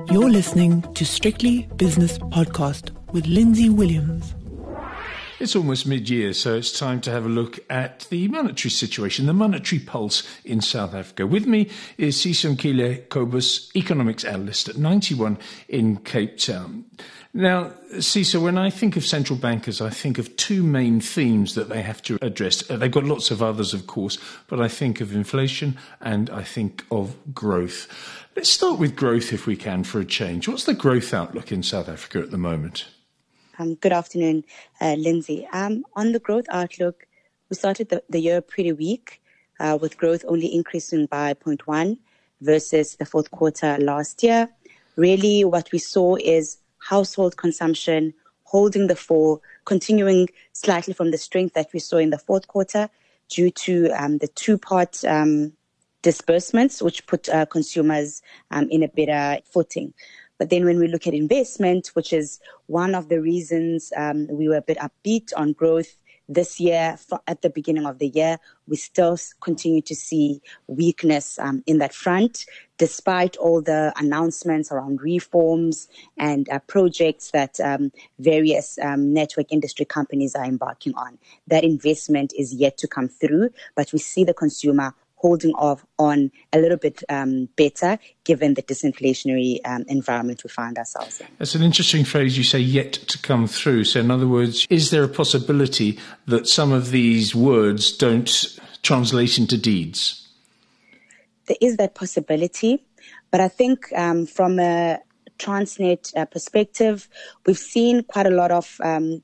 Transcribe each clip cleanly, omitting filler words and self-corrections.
You're listening to Strictly Business Podcast with Lindsay Williams. It's almost mid-year, so it's time to have a look at the monetary situation, the monetary pulse in South Africa. With me is Sisongile Kobus, economics analyst at 91 in Cape Town. Now, Siso, when I think of central bankers, I think of two main themes that they have to address. They've got lots of others, of course, but I think of inflation and I think of growth. Let's start with growth if we can for a change. What's the growth outlook in South Africa at the moment? Good afternoon, Lindsay. On the growth outlook, we started the year pretty weak, with growth only increasing by 0.1 versus the fourth quarter last year. Really, what we saw is household consumption holding the fort, continuing slightly from the strength that we saw in the fourth quarter due to the two-part disbursements, which put consumers in a better footing. But then when we look at investment, which is one of the reasons we were a bit upbeat on growth this year, at the beginning of the year, we still continue to see weakness in that front, despite all the announcements around reforms and projects that various network industry companies are embarking on. That investment is yet to come through, but we see the consumer holding off on a little bit better given the disinflationary environment we find ourselves in. That's an interesting phrase you say, yet to come through. So in other words, is there a possibility that some of these words don't translate into deeds? There is that possibility, but I think from a Transnet perspective, we've seen quite a lot of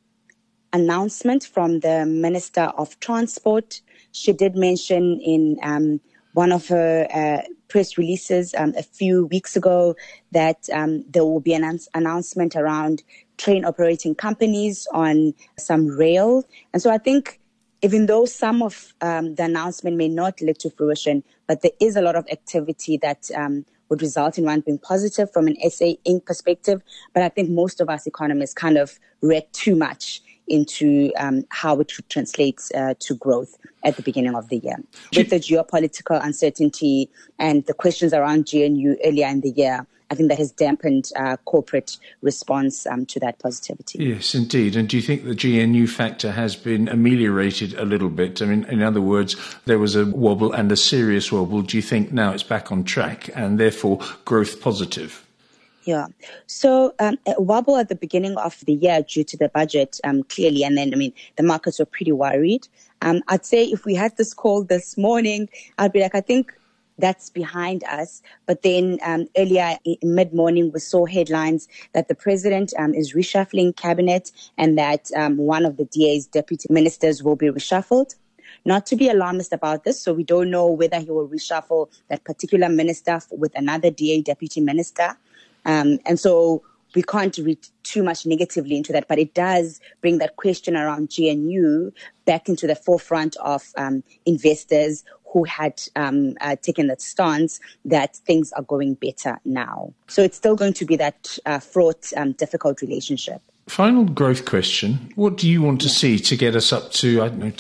announcement from the Minister of Transport. She did mention in one of her press releases a few weeks ago that there will be an announcement around train operating companies on some rail. And so I think even though some of the announcement may not lead to fruition, but there is a lot of activity that would result in one being positive from an SA Inc. perspective. But I think most of us economists kind of read too much into how it should translate to growth at the beginning of the year. With the geopolitical uncertainty and the questions around GNU earlier in the year, I think that has dampened corporate response to that positivity. Yes, indeed. And do you think the GNU factor has been ameliorated a little bit? I mean, in other words, there was a wobble and a serious wobble. Do you think now it's back on track and therefore growth positive? Yeah. So a wobble at the beginning of the year due to the budget, clearly. And then, the markets were pretty worried. I'd say if we had this call this morning, I'd be like, I think that's behind us. But then earlier in mid-morning, we saw headlines that the president is reshuffling cabinet and that one of the DA's deputy ministers will be reshuffled. Not to be alarmist about this, so we don't know whether he will reshuffle that particular minister with another DA deputy minister. And so we can't read too much negatively into that, but it does bring that question around GNU back into the forefront of investors who had taken that stance that things are going better now. So it's still going to be that fraught, difficult relationship. Final growth question. What do you want to see to get us up to,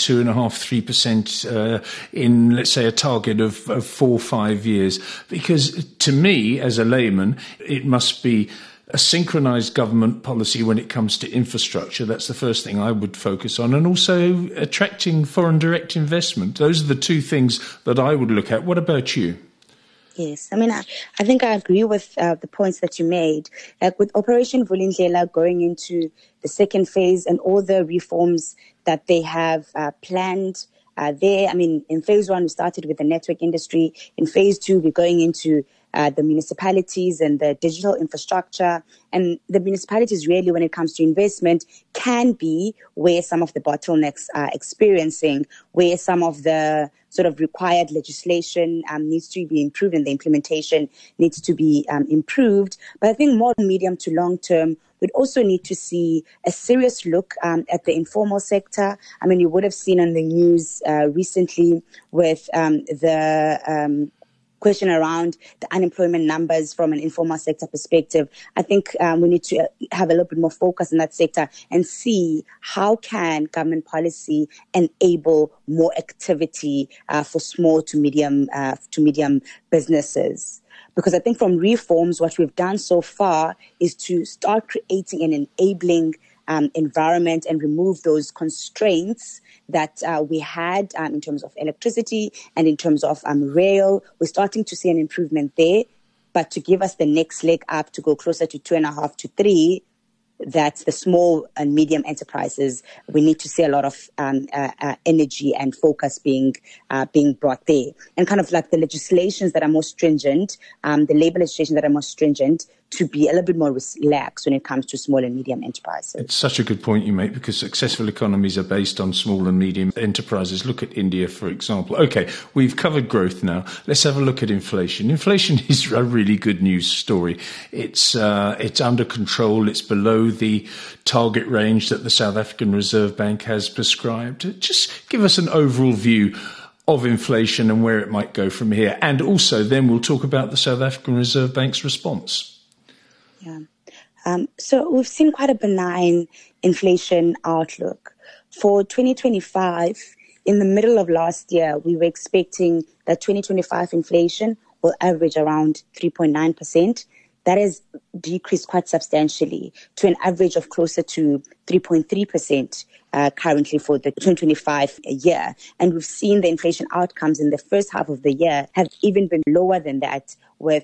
2.5%, 3% in, let's say, a target of 4 or 5 years? Because to me, as a layman, it must be a synchronized government policy when it comes to infrastructure. That's the first thing I would focus on. And also attracting foreign direct investment. Those are the two things that I would look at. What about you? Yes, I think I agree with the points that you made. Like with Operation Vulindlela going into the second phase and all the reforms that they have planned there. In phase 1, we started with the network industry. In phase 2, we're going into the municipalities and the digital infrastructure. And the municipalities really, when it comes to investment, can be where some of the bottlenecks are experiencing, where some of the sort of required legislation needs to be improved and the implementation needs to be improved. But I think more medium to long term, we'd also need to see a serious look at the informal sector. You would have seen on the news recently with the question around the unemployment numbers from an informal sector perspective, I think we need to have a little bit more focus in that sector and see how can government policy enable more activity for small to medium businesses. Because I think from reforms, what we've done so far is to start creating an enabling environment and remove those constraints that we had in terms of electricity and in terms of rail. We're starting to see an improvement there, but to give us the next leg up to go closer to 2.5 to 3, that's the small and medium enterprises. We need to see a lot of energy and focus being brought there, and kind of like the legislations that are more stringent, the labor legislation that are more stringent, to be a little bit more relaxed when it comes to small and medium enterprises. It's such a good point you make, because successful economies are based on small and medium enterprises. Look at India, for example. Okay, we've covered growth now. Let's have a look at inflation. Inflation is a really good news story. It's under control. It's below the target range that the South African Reserve Bank has prescribed. Just give us an overall view of inflation and where it might go from here. And also then we'll talk about the South African Reserve Bank's response. Yeah. So we've seen quite a benign inflation outlook. For 2025, in the middle of last year, we were expecting that 2025 inflation will average around 3.9%. That has decreased quite substantially to an average of closer to 3.3% currently for the 2025 year. And we've seen the inflation outcomes in the first half of the year have even been lower than that, with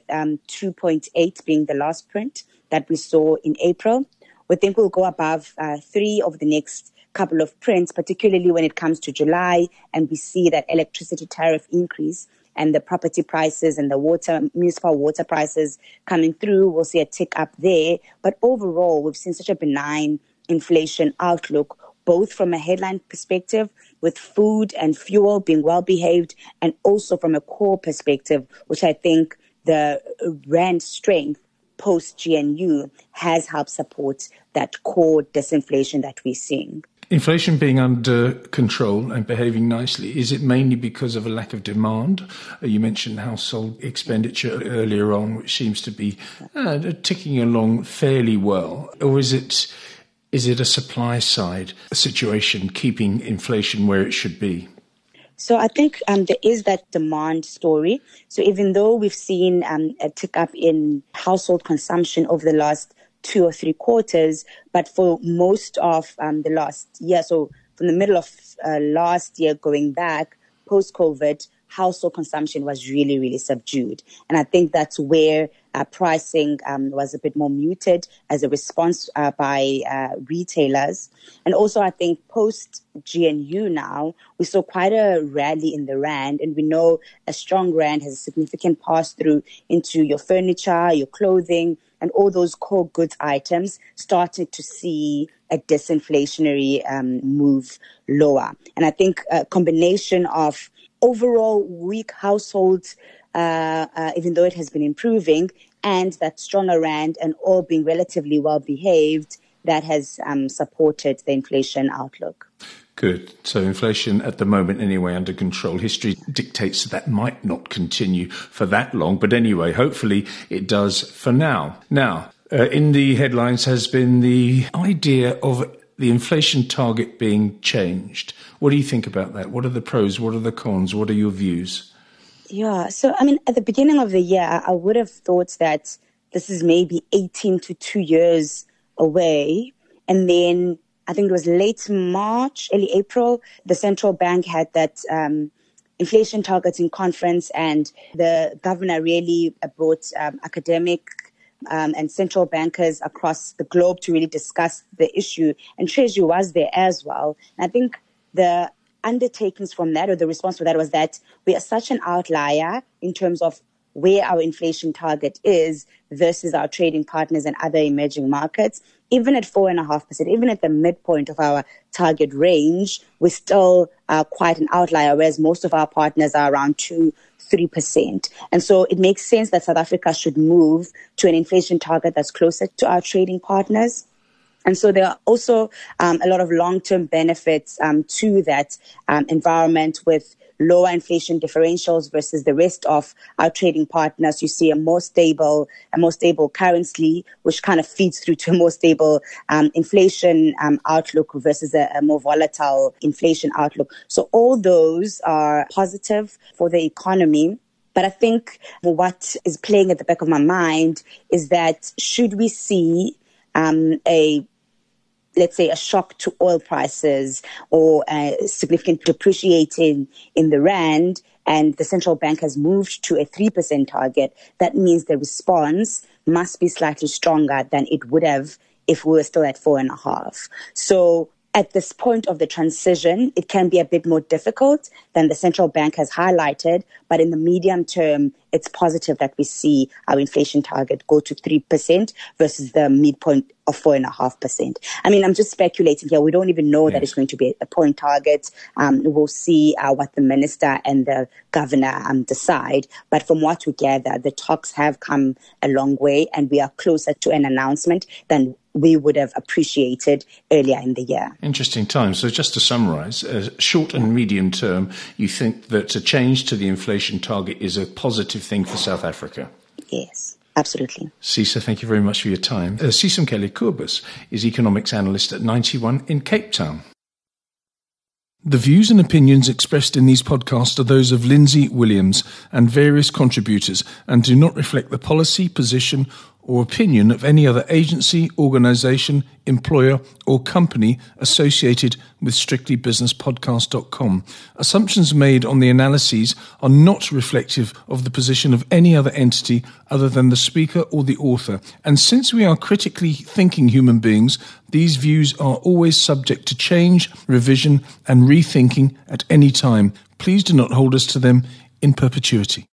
2.8 being the last print that we saw in April. We think we'll go above 3 over the next couple of prints, particularly when it comes to July, and we see that electricity tariff increase and the property prices and the municipal water prices coming through. We'll see a tick up there. But overall, we've seen such a benign inflation outlook, both from a headline perspective, with food and fuel being well behaved, and also from a core perspective, which I think the rand strength post-GNU has helped support that core disinflation that we're seeing. Inflation being under control and behaving nicely, is it mainly because of a lack of demand? You mentioned household expenditure earlier on, which seems to be ticking along fairly well. Or is it a supply side situation keeping inflation where it should be? So I think there is that demand story. So even though we've seen a tick up in household consumption over the last 2 or 3 quarters, but for most of the last year, so from the middle of last year going back, post-COVID, household consumption was really, really subdued. And I think that's where pricing was a bit more muted as a response by retailers. And also, I think post-GNU now, we saw quite a rally in the rand, and we know a strong rand has a significant pass-through into your furniture, your clothing, and all those core goods items started to see a disinflationary move lower. And I think a combination of overall weak households, even though it has been improving, and that stronger rand and all being relatively well behaved, that has supported the inflation outlook. Good. So inflation at the moment anyway under control. History dictates that might not continue for that long. But anyway, hopefully it does for now. Now, in the headlines has been the idea of the inflation target being changed. What do you think about that? What are the pros? What are the cons? What are your views? Yeah. So, I mean, at the beginning of the year, I would have thought that this is maybe 18 to 2 years away. And then I think it was late March, early April, the central bank had that inflation targeting conference, and the governor really brought academic and central bankers across the globe to really discuss the issue. And Treasury was there as well. And I think the undertakings from that, or the response to that, was that we are such an outlier in terms of where our inflation target is versus our trading partners and other emerging markets. Even at 4.5%, even at the midpoint of our target range, we still are quite an outlier, whereas most of our partners are around 2-3%. And so it makes sense that South Africa should move to an inflation target that's closer to our trading partners. And so there are also a lot of long-term benefits to that environment with lower inflation differentials versus the rest of our trading partners. You see a more stable currency, which kind of feeds through to a more stable inflation outlook versus a more volatile inflation outlook. So all those are positive for the economy. But I think what is playing at the back of my mind is that should we see let's say a shock to oil prices or a significant depreciating in the rand, and the central bank has moved to a 3% target, that means the response must be slightly stronger than it would have if we were still at 4.5. So at this point of the transition, it can be a bit more difficult than the central bank has highlighted, but in the medium term, it's positive that we see our inflation target go to 3% versus the midpoint of 4.5%. I mean, I'm just speculating here. We don't even know that it's going to be a point target. We'll see what the minister and the governor decide. But from what we gather, the talks have come a long way, and we are closer to an announcement than we would have appreciated earlier in the year. Interesting times. So just to summarize, short and medium term, you think that a change to the inflation target is a positive thing for South Africa? Yes, absolutely. Cisa, thank you very much for your time. Sisumkele Kobus is economics analyst at 91 in Cape Town. The views and opinions expressed in these podcasts are those of Lindsay Williams and various contributors and do not reflect the policy, position, or opinion of any other agency, organisation, employer, or company associated with strictlybusinesspodcast.com. Assumptions made on the analyses are not reflective of the position of any other entity other than the speaker or the author. And since we are critically thinking human beings, these views are always subject to change, revision, and rethinking at any time. Please do not hold us to them in perpetuity.